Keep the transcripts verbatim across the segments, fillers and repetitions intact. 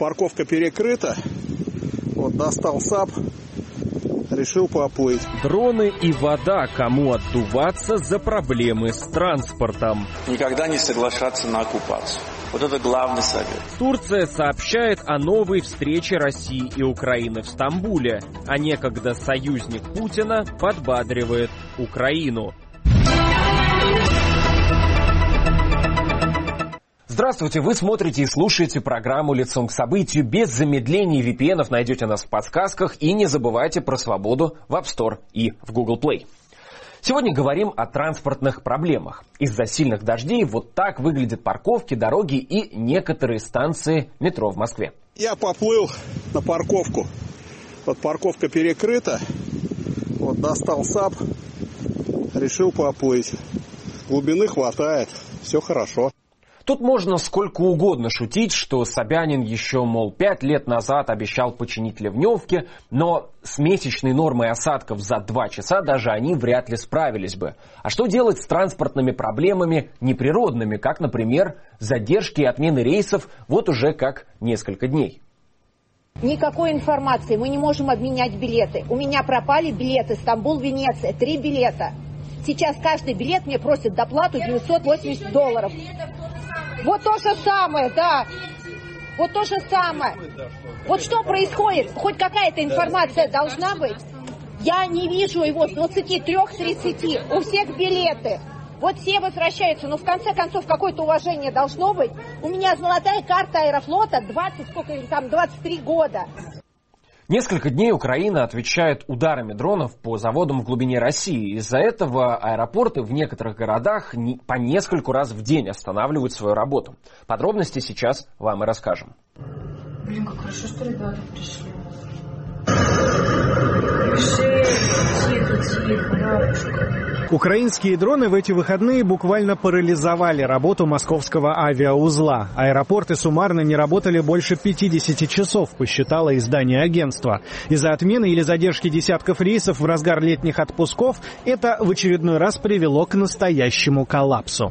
Парковка перекрыта. Вот достал САП, решил поплыть. Дроны и вода. Кому отдуваться за проблемы с транспортом? Никогда не соглашаться на оккупацию. Вот это главный совет. Турция сообщает о новой встрече России и Украины в Стамбуле, а некогда союзник Путина подбадривает Украину. Здравствуйте, вы смотрите и слушаете программу «Лицом к событию». Без замедлений ви пи эн-ов найдете нас в подсказках. И не забывайте про свободу в App Store и в Google Play. Сегодня говорим о транспортных проблемах. Из-за сильных дождей вот так выглядят парковки, дороги и некоторые станции метро в Москве. Я поплыл на парковку. Вот парковка перекрыта. Вот достал САП, решил поплыть. Глубины хватает, все хорошо. Тут можно сколько угодно шутить, что Собянин еще, мол, пять лет назад обещал починить ливневки, но с месячной нормой осадков за два часа даже они вряд ли справились бы. А что делать с транспортными проблемами неприродными, как, например, задержки и отмены рейсов вот уже как несколько дней? Никакой информации, мы не можем обменять билеты. У меня пропали билеты Стамбул-Венеция, три билета. Сейчас каждый билет мне просит доплату девятьсот восемьдесят долларов. Вот то же самое, да. Вот то же самое. Вот что происходит? Хоть какая-то информация должна быть. Я не вижу его с двадцати трёх тридцати. У всех билеты. Вот все возвращаются, но в конце концов какое-то уважение должно быть. У меня золотая карта Аэрофлота двадцать, сколько там, двадцать три года. Несколько дней Украина отвечает ударами дронов по заводам в глубине России. Из-за этого аэропорты в некоторых городах по нескольку раз в день останавливают свою работу. Подробности сейчас вам и расскажем. Блин, как хорошо, что ребята пришли. Тихо, тихо, бабушка. Украинские дроны в эти выходные буквально парализовали работу московского авиаузла. Аэропорты суммарно не работали больше пятидесяти часов, посчитало издание агентства. Из-за отмены или задержки десятков рейсов в разгар летних отпусков это в очередной раз привело к настоящему коллапсу.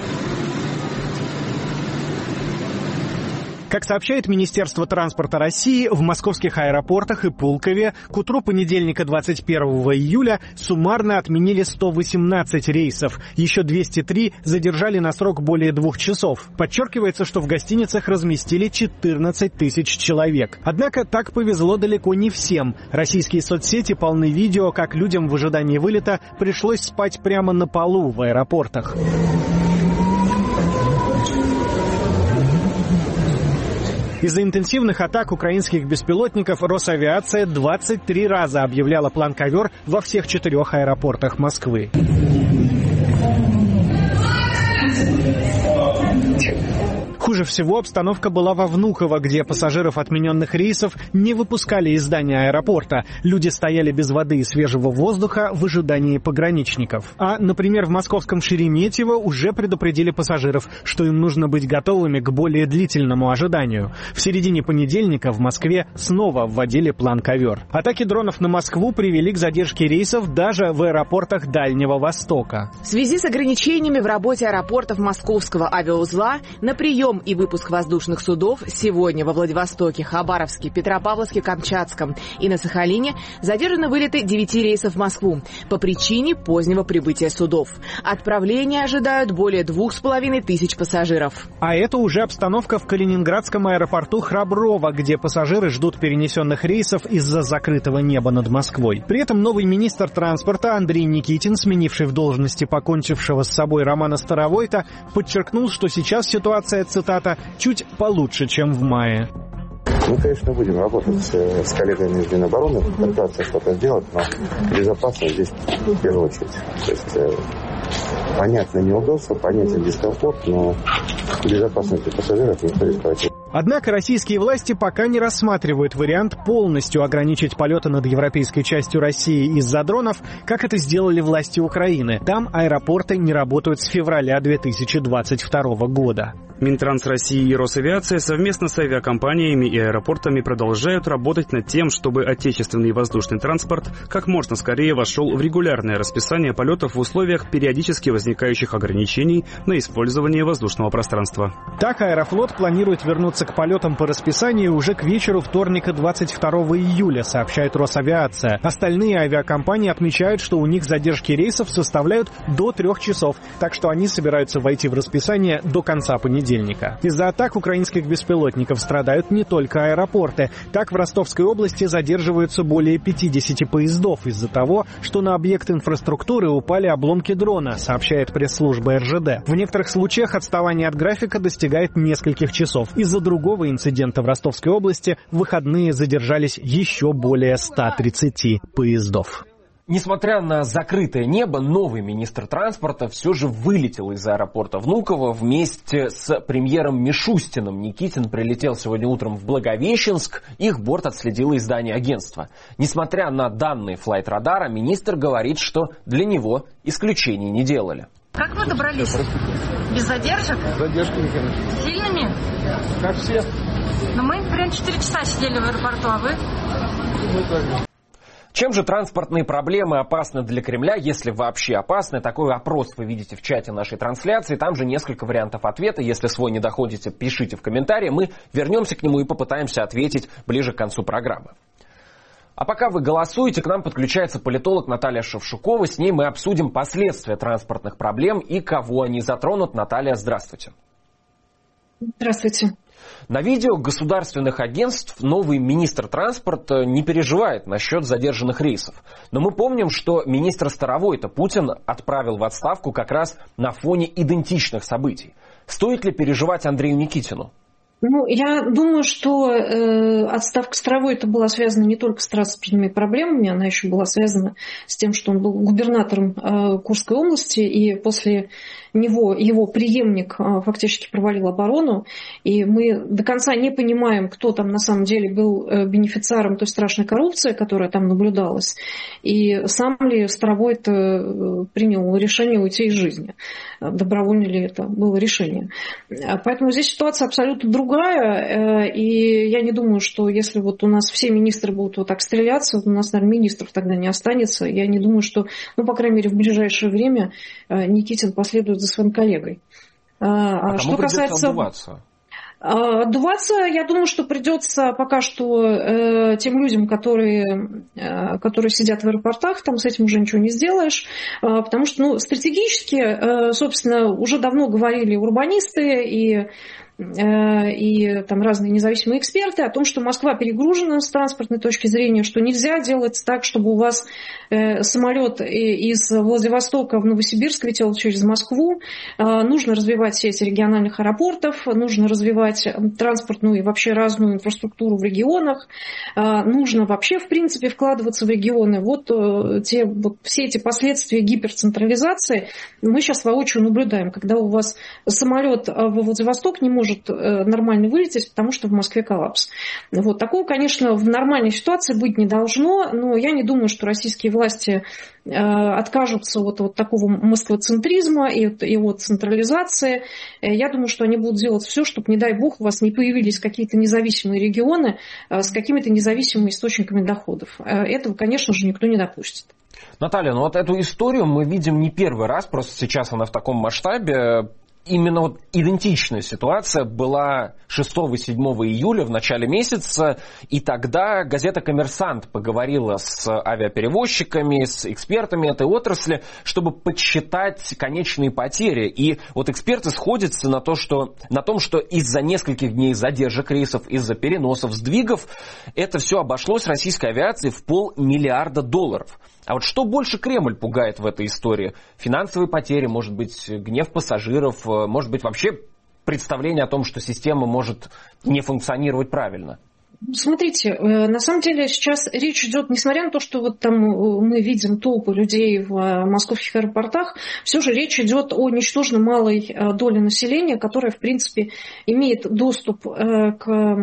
Как сообщает Министерство транспорта России, в московских аэропортах и Пулкове к утру понедельника двадцать первого июля суммарно отменили сто восемнадцать рейсов. Еще двести три задержали на срок более двух часов. Подчеркивается, что в гостиницах разместили четырнадцать тысяч человек. Однако так повезло далеко не всем. Российские соцсети полны видео, как людям в ожидании вылета пришлось спать прямо на полу в аэропортах. Из-за интенсивных атак украинских беспилотников Росавиация двадцать три раза объявляла план «Ковер» во всех четырех аэропортах Москвы. Хуже всего обстановка была во Внуково, где пассажиров отмененных рейсов не выпускали из здания аэропорта. Люди стояли без воды и свежего воздуха в ожидании пограничников. А, например, в московском Шереметьево уже предупредили пассажиров, что им нужно быть готовыми к более длительному ожиданию. В середине понедельника в Москве снова вводили план «Ковер». Атаки дронов на Москву привели к задержке рейсов даже в аэропортах Дальнего Востока. В связи с ограничениями в работе аэропортов московского авиаузла на прием и выпуск воздушных судов сегодня во Владивостоке, Хабаровске, Петропавловске, Камчатском и на Сахалине задержаны вылеты девяти рейсов в Москву по причине позднего прибытия судов. Отправления ожидают более двух с половиной тысяч пассажиров. А это уже обстановка в Калининградском аэропорту Храброво, где пассажиры ждут перенесенных рейсов из-за закрытого неба над Москвой. При этом новый министр транспорта Андрей Никитин, сменивший в должности покончившего с собой Романа Старовойта, подчеркнул, что сейчас ситуация, цитата, чуть получше, чем в мае. Мы, конечно, будем работать с, с коллегами из Минобороны, пытаться что-то сделать, но безопасность здесь в первую очередь. То есть, э, понятно неудобство, понятен дискомфорт, но безопасность для пассажиров никто рисковать. Однако российские власти пока не рассматривают вариант полностью ограничить полеты над европейской частью России из-за дронов, как это сделали власти Украины. Там аэропорты не работают с февраля две тысячи двадцать второго года. Минтранс России и Росавиация совместно с авиакомпаниями и аэропортами продолжают работать над тем, чтобы отечественный воздушный транспорт как можно скорее вошел в регулярное расписание полетов в условиях периодически возникающих ограничений на использование воздушного пространства. Так, Аэрофлот планирует вернуться к полетам по расписанию уже к вечеру вторника двадцать второго июля, сообщает Росавиация. Остальные авиакомпании отмечают, что у них задержки рейсов составляют до трех часов, так что они собираются войти в расписание до конца понедельника. Из-за атак украинских беспилотников страдают не только аэропорты. Так, в Ростовской области задерживаются более пятидесяти поездов из-за того, что на объект инфраструктуры упали обломки дрона, сообщает пресс-служба эр жэ дэ. В некоторых случаях отставание от графика достигает нескольких часов. Из-за другого инцидента в Ростовской области в выходные задержались еще более ста тридцати поездов. Несмотря на закрытое небо, новый министр транспорта все же вылетел из аэропорта Внуково вместе с премьером Мишустиным. Никитин прилетел сегодня утром в Благовещенск. Их борт отследило издание агентства. Несмотря на данные флайт-радара, министр говорит, что для него исключений не делали. Как вы добрались? Без задержек? Задержками, конечно. Сильными? Как все. Но мы прям четыре часа сидели в аэропорту, а вы? Чем же транспортные проблемы опасны для Кремля, если вообще опасны? Такой опрос вы видите в чате нашей трансляции. Там же несколько вариантов ответа. Если свой не доходите, пишите в комментарии. Мы вернемся к нему и попытаемся ответить ближе к концу программы. А пока вы голосуете, к нам подключается политолог Наталья Шевшукова. С ней мы обсудим последствия транспортных проблем и кого они затронут. Наталья, здравствуйте. Здравствуйте. На видео государственных агентств новый министр транспорта не переживает насчет задержанных рейсов. Но мы помним, что министра Старовойта Путин отправил в отставку как раз на фоне идентичных событий. Стоит ли переживать Андрею Никитину? Ну, я думаю, что э, отставка Старовойта была связана не только с транспортными проблемами, она еще была связана с тем, что он был губернатором э, Курской области, и после него его преемник э, фактически провалил оборону, и мы до конца не понимаем, кто там на самом деле был э, бенефициаром той страшной коррупции, которая там наблюдалась, и сам ли Старовойт э, принял решение уйти из жизни, добровольно ли это было решение. Поэтому здесь ситуация абсолютно другая. И я не думаю, что если вот у нас все министры будут вот так стреляться, у нас, наверное, министров тогда не останется. Я не думаю, что, ну, по крайней мере, в ближайшее время Никитин последует за своим коллегой. А что кому придется касается... отдуваться? Отдуваться, я думаю, что придется пока что э, тем людям, которые, э, которые сидят в аэропортах, там с этим уже ничего не сделаешь, э, потому что, ну, стратегически, э, собственно, уже давно говорили урбанисты и и там разные независимые эксперты о том, что Москва перегружена с транспортной точки зрения, что нельзя делать так, чтобы у вас э, самолет из Владивостока в Новосибирск летел через Москву. Э, нужно развивать сеть региональных аэропортов, нужно развивать транспортную и вообще разную инфраструктуру в регионах, э, нужно вообще, в принципе, вкладываться в регионы. Вот, э, те, вот все эти последствия гиперцентрализации мы сейчас воочию наблюдаем, когда у вас самолет во Владивосток не может нормально вылететь, потому что в Москве коллапс. Вот. Такого, конечно, в нормальной ситуации быть не должно, но я не думаю, что российские власти э, откажутся от, от такого москвоцентризма и от, и от централизации. Я думаю, что они будут делать все, чтобы, не дай бог, у вас не появились какие-то независимые регионы э, с какими-то независимыми источниками доходов. Э, этого, конечно же, никто не допустит. Наталья, ну вот эту историю мы видим не первый раз, просто сейчас она в таком масштабе. Именно вот идентичная ситуация была шестого-седьмого июля в начале месяца, и тогда газета «Коммерсант» поговорила с авиаперевозчиками, с экспертами этой отрасли, чтобы подсчитать конечные потери. И вот эксперты сходятся на, то, что, на том, что из-за нескольких дней задержек рейсов, из-за переносов, сдвигов, это все обошлось российской авиации в полмиллиарда долларов. А вот что больше Кремль пугает в этой истории? Финансовые потери, может быть, гнев пассажиров, может быть, вообще представление о том, что система может не функционировать правильно? Смотрите, на самом деле сейчас речь идет, несмотря на то, что вот там мы видим толпы людей в московских аэропортах, все же речь идет о ничтожно малой доле населения, которая, в принципе, имеет доступ к,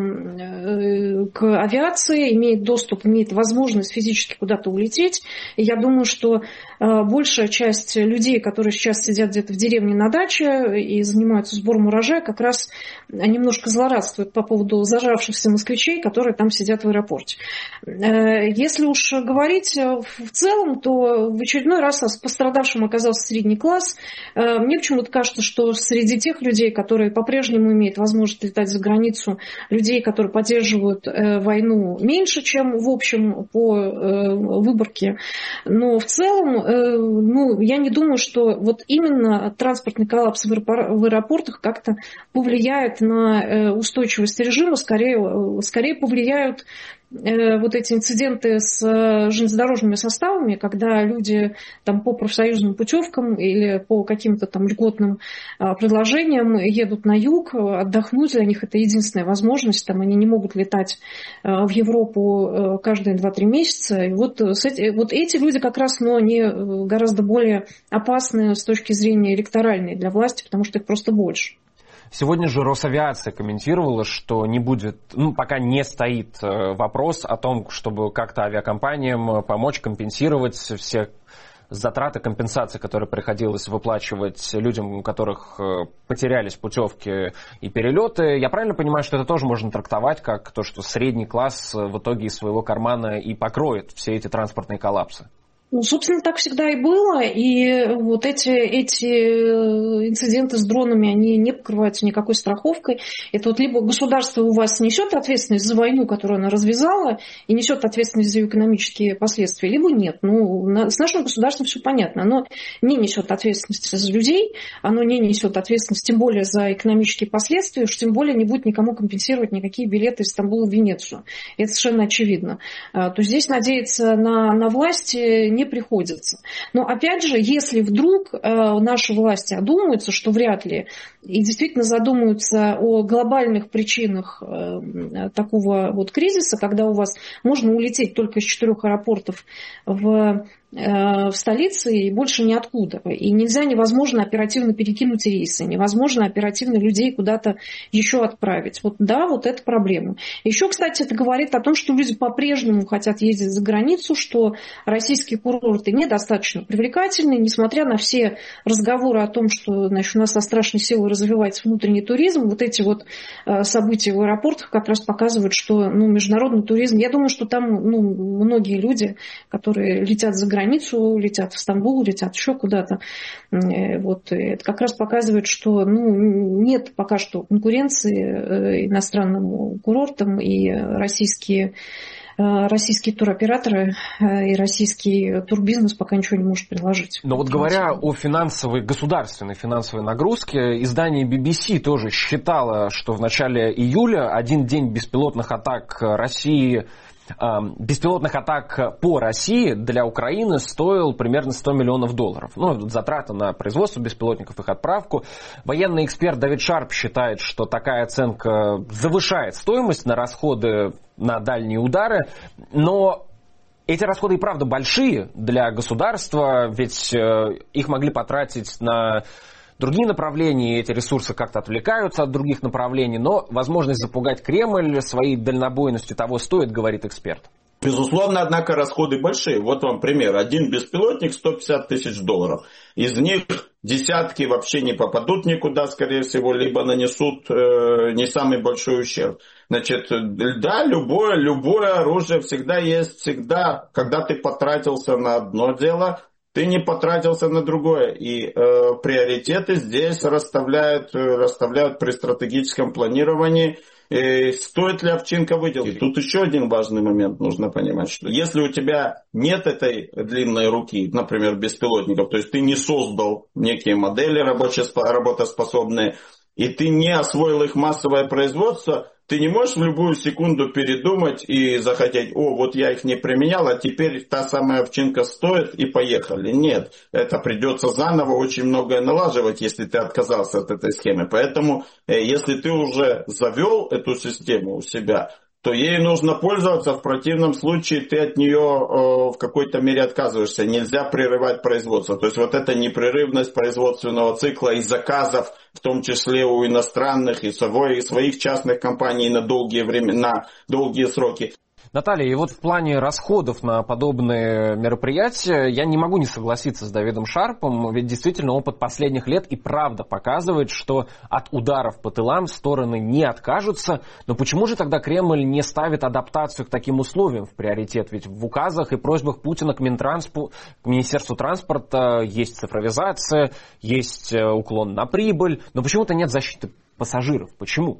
к авиации, имеет доступ, имеет возможность физически куда-то улететь. И я думаю, что большая часть людей, которые сейчас сидят где-то в деревне на даче и занимаются сбором урожая, как раз немножко злорадствуют по поводу зажравшихся москвичей, которые там сидят в аэропорте. Если уж говорить в целом, то в очередной раз пострадавшим оказался средний класс. Мне почему-то кажется, что среди тех людей, которые по-прежнему имеют возможность летать за границу, людей, которые поддерживают войну, меньше, чем в общем по выборке. Но в целом, ну, я не думаю, что вот именно транспортный коллапс в аэропортах как-то повлияет на устойчивость режима, скорее, скорее повлияют вот эти инциденты с железнодорожными составами, когда люди там по профсоюзным путевкам или по каким-то там льготным предложениям едут на юг отдохнуть, для них это единственная возможность, там они не могут летать в Европу каждые два-три месяца. И вот, вот эти люди как раз, но они гораздо более опасны с точки зрения электоральной для власти, потому что их просто больше. Сегодня же Росавиация комментировала, что не будет, ну, пока не стоит вопрос о том, чтобы как-то авиакомпаниям помочь компенсировать все затраты компенсации, которые приходилось выплачивать людям, у которых потерялись путевки и перелеты. Я правильно понимаю, что это тоже можно трактовать как то, что средний класс в итоге из своего кармана и покроет все эти транспортные коллапсы? Ну, собственно, так всегда и было, и вот эти, эти инциденты с дронами, они не покрываются никакой страховкой. Это вот либо государство у вас несет ответственность за войну, которую она развязала, и несет ответственность за ее экономические последствия, либо нет. Ну, на, с нашим государством все понятно. Оно не несет ответственности за людей, оно не несет ответственности, тем более за экономические последствия, уж тем более не будет никому компенсировать никакие билеты из Стамбула в Венецию. Это совершенно очевидно. То здесь надеяться на, на власти не приходится. Но опять же, если вдруг э, наши власти одумаются, что вряд ли, и действительно задумаются о глобальных причинах э, такого вот кризиса, когда у вас можно улететь только из четырех аэропортов в в столице и больше ниоткуда. И нельзя, невозможно оперативно перекинуть рейсы, невозможно оперативно людей куда-то еще отправить. Вот да, вот это проблема. Еще, кстати, это говорит о том, что люди по-прежнему хотят ездить за границу, что российские курорты недостаточно привлекательны, несмотря на все разговоры о том, что, значит, у нас со страшной силой развивается внутренний туризм. Вот эти вот события в аэропортах как раз показывают, что, ну, международный туризм, я думаю, что там, ну, многие люди, которые летят за границу, границу, летят в Стамбул, летят еще куда-то. Вот. Это как раз показывает, что, ну, нет пока что конкуренции иностранным курортам, и российские, российские туроператоры и российский турбизнес пока ничего не может предложить. Но вот говоря о финансовой, государственной финансовой нагрузке, издание би би си тоже считало, что в начале июля один день беспилотных атак России беспилотных атак по России для Украины стоил примерно сто миллионов долларов. Ну, затраты на производство беспилотников, их отправку. Военный эксперт Давид Шарп считает, что такая оценка завышает стоимость на расходы на дальние удары, но эти расходы и правда большие для государства, ведь их могли потратить на другие направления, эти ресурсы как-то отвлекаются от других направлений, но возможность запугать Кремль своей дальнобойностью того стоит, говорит эксперт. Безусловно, однако, расходы большие. Вот вам пример. Один беспилотник сто пятьдесят тысяч долларов. Из них десятки вообще не попадут никуда, скорее всего, либо нанесут э, не самый большой ущерб. Значит, да, любое, любое оружие всегда есть, всегда, когда ты потратился на одно дело, ты не потратился на другое. И э, приоритеты здесь расставляют, расставляют при стратегическом планировании. И стоит ли овчинка выделки? Тут еще один важный момент нужно понимать, что если у тебя нет этой длинной руки, например, беспилотников, то есть ты не создал некие модели работоспособные, и ты не освоил их массовое производство, ты не можешь в любую секунду передумать и захотеть: о, вот я их не применял, а теперь та самая овчинка стоит, и поехали. Нет, это придется заново очень многое налаживать, если ты отказался от этой схемы. Поэтому, если ты уже завел эту систему у себя, то ей нужно пользоваться, в противном случае ты от нее э, в какой-то мере отказываешься. Нельзя прерывать производство. То есть вот эта непрерывность производственного цикла и заказов, в том числе у иностранных и своих частных компаний на долгие времена, на долгие сроки. Наталья, и вот в плане расходов на подобные мероприятия я не могу не согласиться с Давидом Шарпом, ведь действительно опыт последних лет и правда показывает, что от ударов по тылам стороны не откажутся. Но почему же тогда Кремль не ставит адаптацию к таким условиям в приоритет? Ведь в указах и просьбах Путина к Минтранспу, к Министерству транспорта есть цифровизация, есть уклон на прибыль, но почему-то нет защиты пассажиров. Почему?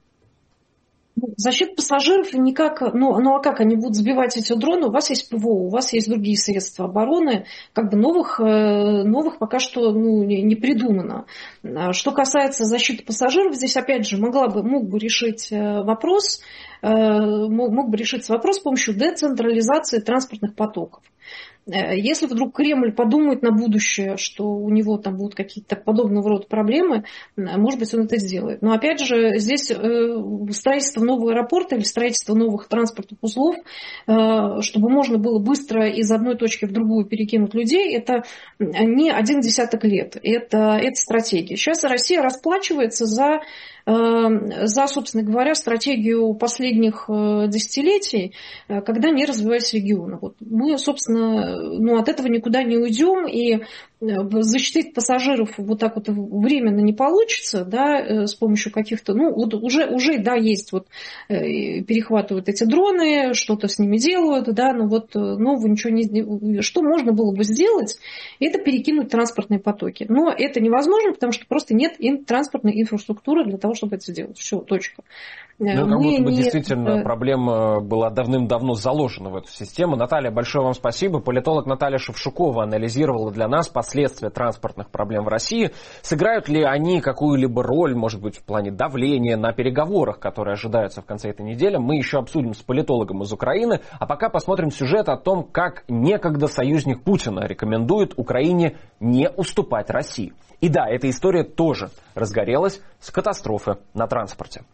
Защита пассажиров никак, ну, ну а как они будут сбивать эти дроны? У вас есть ПВО, у вас есть другие средства обороны, как бы новых, новых пока что ну, не, не придумано. Что касается защиты пассажиров, здесь опять же могла бы, мог бы решить вопрос, мог, мог бы решиться вопрос с помощью децентрализации транспортных потоков. Если вдруг Кремль подумает на будущее, что у него там будут какие-то подобного рода проблемы, может быть, он это сделает. Но опять же, здесь строительство нового аэропорта или строительство новых транспортных узлов, чтобы можно было быстро из одной точки в другую перекинуть людей, это не один десяток лет. Это, это стратегия. Сейчас Россия расплачивается за за, собственно говоря, стратегию последних десятилетий, когда не развивались регионы. Вот мы, собственно, ну, от этого никуда не уйдем, и защитить пассажиров вот так вот временно не получится, да, с помощью каких-то, ну, вот уже, уже, да, есть вот, перехватывают эти дроны, что-то с ними делают, да, но вот нового ничего не... Что можно было бы сделать, это перекинуть транспортные потоки. Но это невозможно, потому что просто нет транспортной инфраструктуры для того, чтобы это сделать. Все, точка. Ну, как будто бы не... действительно проблема была давным-давно заложена в эту систему. Наталья, большое вам спасибо. Политолог Наталья Шевшукова анализировала для нас последствия транспортных проблем в России. Сыграют ли они какую-либо роль, может быть, в плане давления на переговорах, которые ожидаются в конце этой недели? Мы еще обсудим с политологом из Украины. А пока посмотрим сюжет о том, как некогда союзник Путина рекомендует Украине не уступать России. И да, эта история тоже разгорелась с катастрофы на транспорте.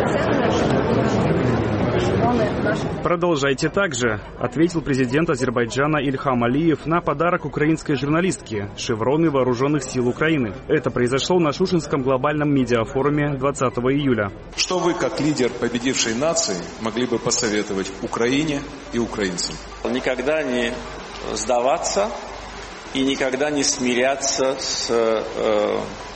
Продолжайте так же, ответил президент Азербайджана Ильхам Алиев на подарок украинской журналистке «Шевроны вооруженных сил Украины». Это произошло на Шушинском глобальном медиафоруме двадцатого июля. Что вы, как лидер победившей нации, могли бы посоветовать Украине и украинцам? Никогда не сдаваться и никогда не смиряться с э,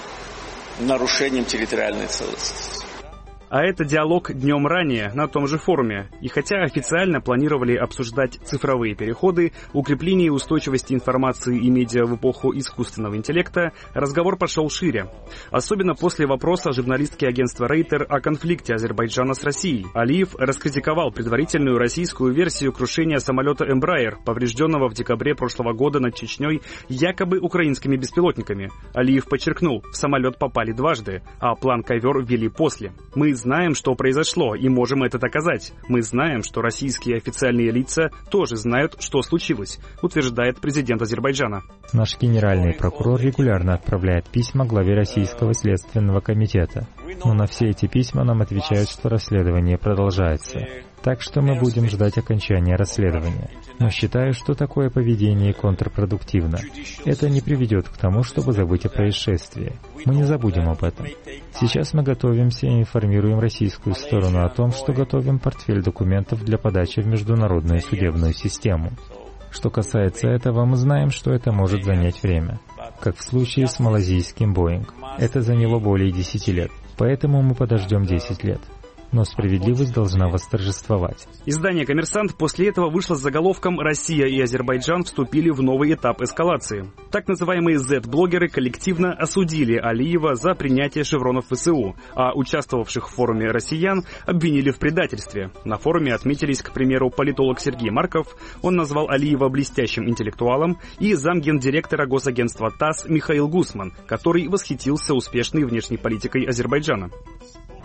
нарушением территориальной целостности. А это диалог днем ранее на том же форуме. И хотя официально планировали обсуждать цифровые переходы, укрепление устойчивости информации и медиа в эпоху искусственного интеллекта, разговор пошел шире. Особенно после вопроса журналистки агентства Рейтер о конфликте Азербайджана с Россией. Алиев раскритиковал предварительную российскую версию крушения самолета Embraer, поврежденного в декабре прошлого года над Чечней якобы украинскими беспилотниками. Алиев подчеркнул, в самолет попали дважды, а план «Ковер» ввели после. Мы знаем, что произошло, и можем это доказать. Мы знаем, что российские официальные лица тоже знают, что случилось, утверждает президент Азербайджана. Наш генеральный прокурор регулярно отправляет письма главе Российского следственного комитета. Но на все эти письма нам отвечают, что расследование продолжается. Так что мы будем ждать окончания расследования. Но считаю, что такое поведение контрпродуктивно. Это не приведет к тому, чтобы забыть о происшествии. Мы не забудем об этом. Сейчас мы готовимся и информируем российскую сторону о том, что готовим портфель документов для подачи в международную судебную систему. Что касается этого, мы знаем, что это может занять время. Как в случае с малазийским Boeing. Это заняло более десяти лет. Поэтому мы подождем десять лет. Но справедливость должна восторжествовать. Издание «Коммерсант» после этого вышло с заголовком «Россия и Азербайджан вступили в новый этап эскалации». Так называемые зет-блогеры коллективно осудили Алиева за принятие шевронов ВСУ, а участвовавших в форуме россиян обвинили в предательстве. На форуме отметились, к примеру, политолог Сергей Марков, он назвал Алиева блестящим интеллектуалом, и замгендиректора госагентства ТАСС Михаил Гусман, который восхитился успешной внешней политикой Азербайджана. В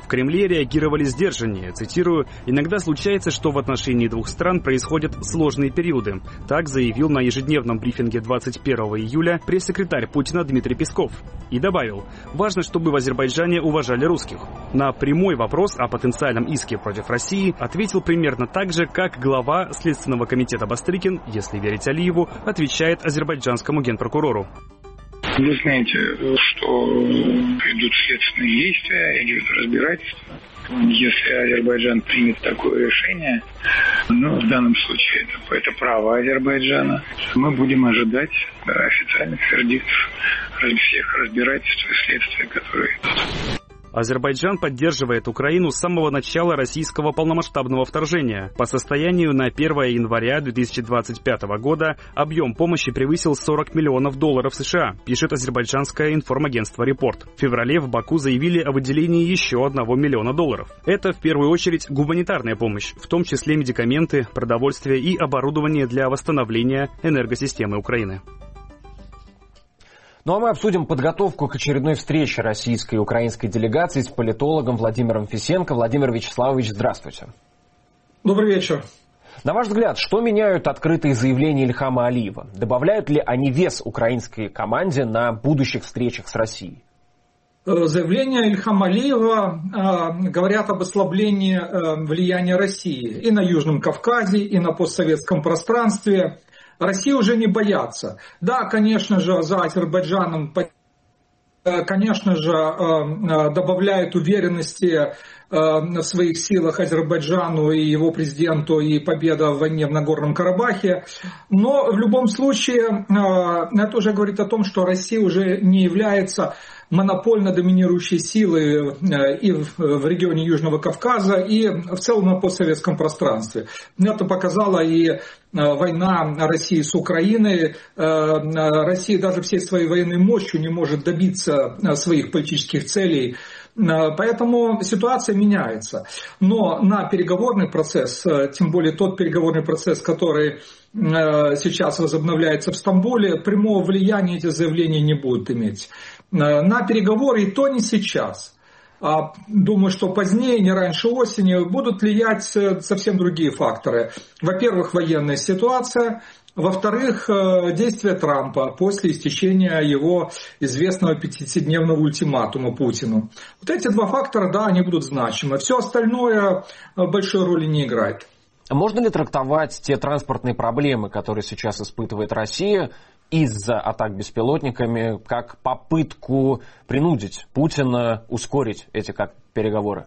Кремле реагировали сдержаннее. Цитирую, «Иногда случается, что в отношении двух стран происходят сложные периоды». Так заявил на ежедневном брифинге двадцать первого июля пресс-секретарь Путина Дмитрий Песков. И добавил, важно, чтобы в Азербайджане уважали русских. На прямой вопрос о потенциальном иске против России ответил примерно так же, как глава Следственного комитета Бастрыкин, если верить Алиеву, отвечает азербайджанскому генпрокурору. Вы знаете, что идут следственные действия, идет разбирательство. Если Азербайджан примет такое решение, ну, в данном случае это, это право Азербайджана, мы будем ожидать официальных вердиктов всех разбирательств и следствий, которые идут. Азербайджан поддерживает Украину с самого начала российского полномасштабного вторжения. По состоянию на первое января две тысячи двадцать пятого года объем помощи превысил сорок миллионов долларов США, пишет азербайджанское информагентство «Репорт». В феврале в Баку заявили о выделении еще одного миллиона долларов. Это в первую очередь гуманитарная помощь, в том числе медикаменты, продовольствие и оборудование для восстановления энергосистемы Украины. Ну а мы обсудим подготовку к очередной встрече российской и украинской делегации с политологом Владимиром Фисенко. Владимир Вячеславович, здравствуйте. Добрый вечер. На ваш взгляд, что меняют открытые заявления Ильхама Алиева? Добавляют ли они вес украинской команде на будущих встречах с Россией? Заявления Ильхама Алиева э, говорят об ослаблении э, влияния России и на Южном Кавказе, и на постсоветском пространстве. России уже не боятся. Да, конечно же, за Азербайджаном, конечно же, добавляет уверенности в своих силах Азербайджану и его президенту и победа в войне в Нагорном Карабахе. Но в любом случае это уже говорит о том, что Россия уже не является монопольно доминирующей силой и в регионе Южного Кавказа, и в целом на постсоветском пространстве. Это показала и война России с Украиной. Россия даже всей своей военной мощью не может добиться своих политических целей. Поэтому ситуация меняется. Но на переговорный процесс, тем более тот переговорный процесс, который сейчас возобновляется в Стамбуле, прямого влияния эти заявления не будут иметь. На переговоры, и то не сейчас. Думаю, что позднее, не раньше осени, будут влиять совсем другие факторы. Во-первых, военная ситуация. Во-вторых, действия Трампа после истечения его известного пятидесятидневного ультиматума Путину. Вот эти два фактора, да, они будут значимы. Все остальное большой роли не играет. Можно ли трактовать те транспортные проблемы, которые сейчас испытывает Россия из-за атак беспилотниками, как попытку принудить Путина ускорить эти как переговоры?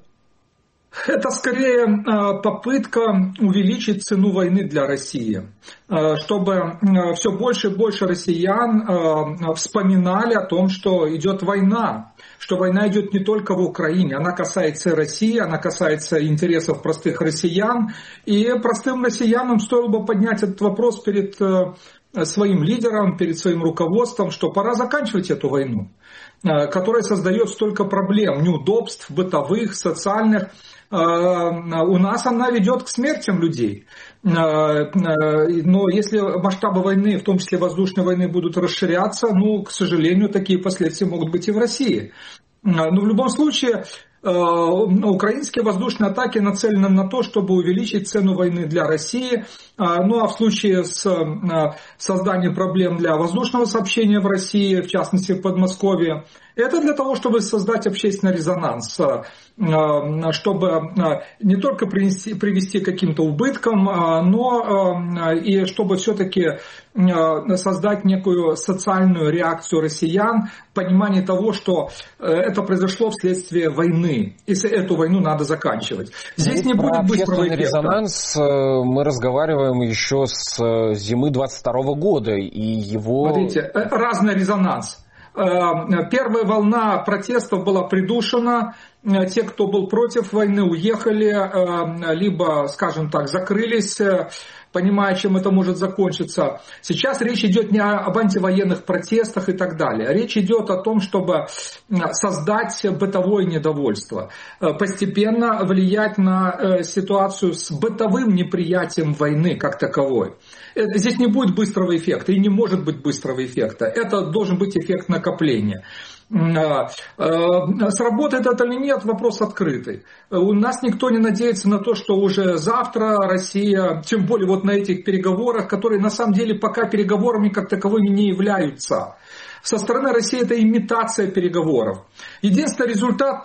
Это скорее попытка увеличить цену войны для России, чтобы все больше и больше россиян вспоминали о том, что идет война, что война идет не только в Украине, она касается и России, она касается интересов простых россиян, и простым россиянам стоило бы поднять этот вопрос перед своим лидером, перед своим руководством, что пора заканчивать эту войну, которая создает столько проблем, неудобств бытовых, социальных. У нас она ведет к смертям людей. Но если масштабы войны, в том числе воздушной войны, будут расширяться, ну, к сожалению, такие последствия могут быть и в России. Но в любом случае, украинские воздушные атаки нацелены на то, чтобы увеличить цену войны для России. Ну а в случае с созданием проблем для воздушного сообщения в России, в частности в Подмосковье, это для того, чтобы создать общественный резонанс, чтобы не только принести, привести к каким-то убыткам, но и чтобы все-таки создать некую социальную реакцию россиян, понимание того, что это произошло вследствие войны, и эту войну надо заканчивать. Здесь не будет быстрого эффекта. Резонанс мы разговариваем еще с зимы двадцать второго года, и его... Смотрите, разный резонанс. Первая волна протестов была придушена, те, кто был против войны, уехали, либо, скажем так, закрылись, понимая, чем это может закончиться. Сейчас речь идет не об антивоенных протестах и так далее. Речь идет о том, чтобы создать бытовое недовольство, постепенно влиять на ситуацию с бытовым неприятием войны как таковой. Здесь не будет быстрого эффекта и не может быть быстрого эффекта. Это должен быть эффект накопления. Сработает это или нет, вопрос открытый. У нас никто не надеется на то, что уже завтра Россия, тем более вот на этих переговорах, которые на самом деле пока переговорами как таковыми не являются. Со стороны России это имитация переговоров. Единственный результат,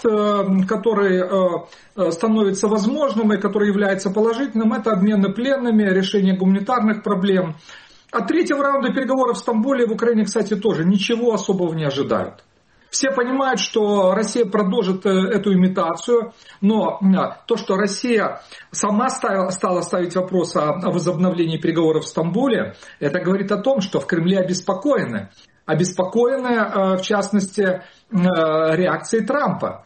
который становится возможным и который является положительным, это обмены пленными, решение гуманитарных проблем. От третьего раунда переговоров в Стамбуле в Украине, кстати, тоже ничего особого не ожидают. Все понимают, что Россия продолжит эту имитацию, но то, что Россия сама стала ставить вопрос о возобновлении переговоров в Стамбуле, это говорит о том, что в Кремле обеспокоены. Обеспокоены, в частности, реакцией Трампа.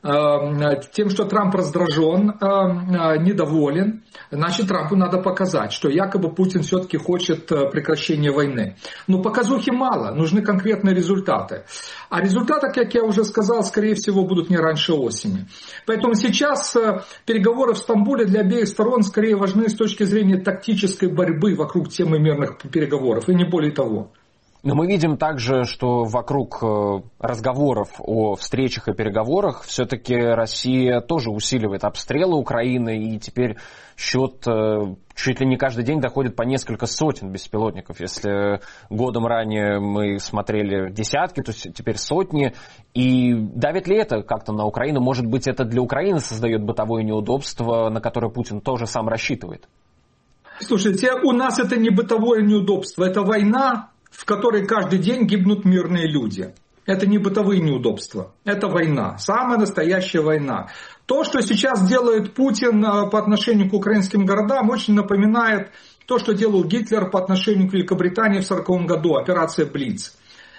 Тем, что Трамп раздражен, недоволен, значит, Трампу надо показать, что якобы Путин все-таки хочет прекращения войны. Но показухи мало, нужны конкретные результаты. А результаты, как я уже сказал, скорее всего, будут не раньше осени. Поэтому сейчас переговоры в Стамбуле для обеих сторон скорее важны с точки зрения тактической борьбы вокруг темы мирных переговоров, и не более того. Но мы видим также, что вокруг разговоров о встречах и переговорах все-таки Россия тоже усиливает обстрелы Украины, и теперь счет чуть ли не каждый день доходит по несколько сотен беспилотников. Если годом ранее мы смотрели десятки, то теперь сотни. И давит ли это как-то на Украину? Может быть, это для Украины создает бытовое неудобство, на которое Путин тоже сам рассчитывает? Слушайте, у нас это не бытовое неудобство, это война, в которой каждый день гибнут мирные люди. Это не бытовые неудобства, это война, самая настоящая война. То, что сейчас делает Путин по отношению к украинским городам, очень напоминает то, что делал Гитлер по отношению к Великобритании в сороковом году, операция «Блиц».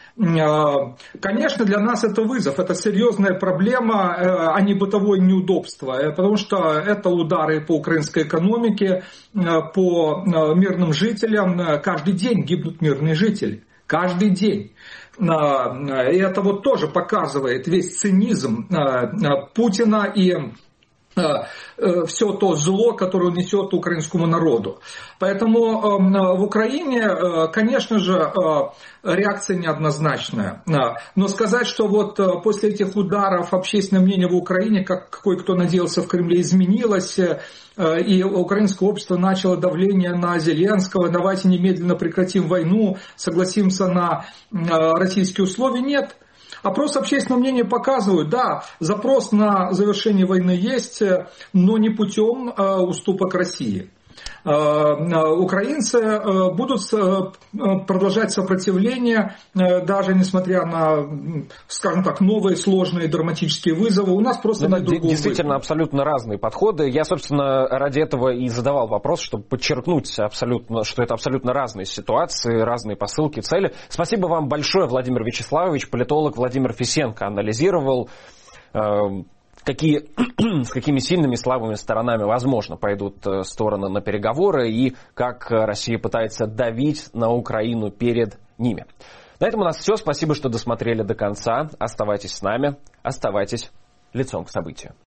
Конечно, для нас это вызов, это серьезная проблема, а не бытовое неудобство, потому что это удары по украинской экономике, по мирным жителям. Каждый день гибнут мирные жители, каждый день. И это вот тоже показывает весь цинизм Путина и все то зло, которое он несет украинскому народу. Поэтому в Украине, конечно же, реакция неоднозначная. Но сказать, что вот после этих ударов общественное мнение в Украине, как кое-кто надеялся в Кремле, изменилось, и украинское общество начало давление на Зеленского, давайте немедленно прекратим войну, согласимся на российские условия, нет. Опрос общественного мнения показывает, да, запрос на завершение войны есть, но не путем уступок России. Украинцы будут продолжать сопротивление, даже несмотря на, скажем так, новые сложные драматические вызовы. У нас просто нет другого Действительно, выбора. Абсолютно разные подходы. Я, собственно, ради этого и задавал вопрос, чтобы подчеркнуть, абсолютно, что это абсолютно разные ситуации, разные посылки, цели. Спасибо вам большое, Владимир Вячеславович. Политолог Владимир Фисенко анализировал, Какие, с какими сильными и слабыми сторонами, возможно, пойдут стороны на переговоры и как Россия пытается давить на Украину перед ними. На этом у нас все. Спасибо, что досмотрели до конца. Оставайтесь с нами, оставайтесь лицом к событию.